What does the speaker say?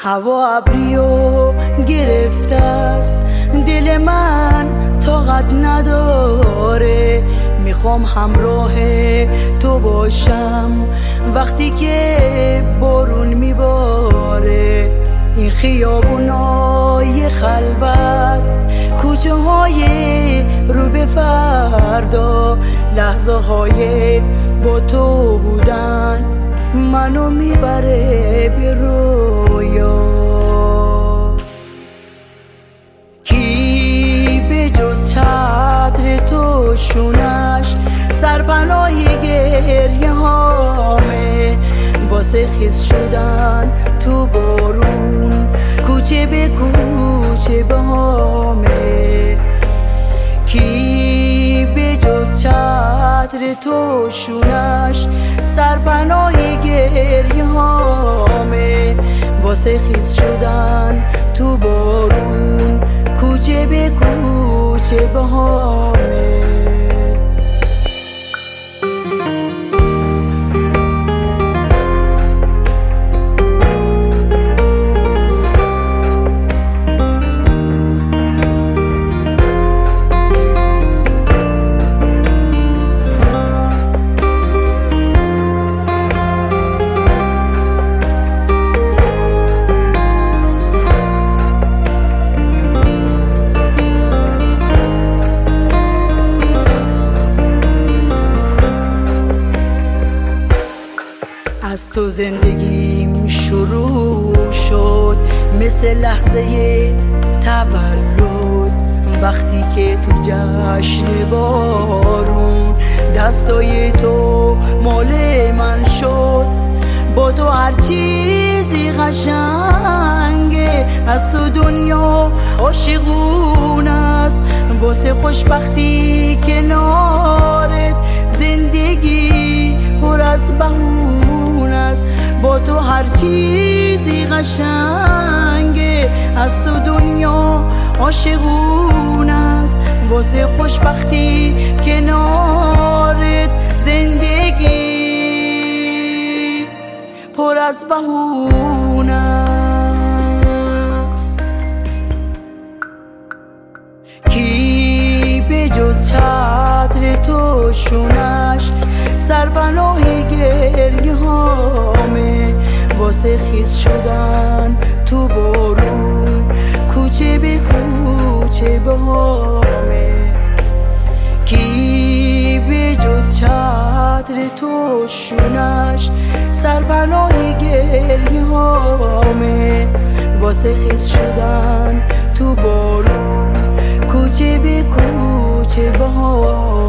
هوا ابریو گرفته است، دل من طاقت نداره. میخوام همراه تو باشم وقتی که بارون میباره. این خیابونای خلوت، کوچه های رو به فردا، لحظه های با تو بودن منو میبره به رویا. کی به جز چتر تو شونش سرپناه گریه هامه، واسه خیس شدن تو بارون کوچه به کوچه بهامه. کی به جز چتر تو شونش سرپناه گریه هامه، واسه خیس شدن تو بارون کوچه به کوچه بهامه. از تو زندگیم شروع شد مثل لحظه تولد، وقتی که تو جشن بارون دستای تو مال من شد. با تو هر چیزی قشنگه، از تو دنیا عاشقون است. واسه خوشبختی کنارت زندگی پر از بهونه است. با تو هر چیزی قشنگه، از تو دنیا عاشقون است. واسه خوشبختی کنارت زندگی پر از بهونه است. کی به جز چتر تو شونش سرپناه گریه هامه، واسه خیس شدن تو بارون کوچه به کوچه بهامه. کی به جز چتر تو شونش سرپناه گریه هامه، واسه خیس شدن تو بارون کوچه به کوچه بهامه.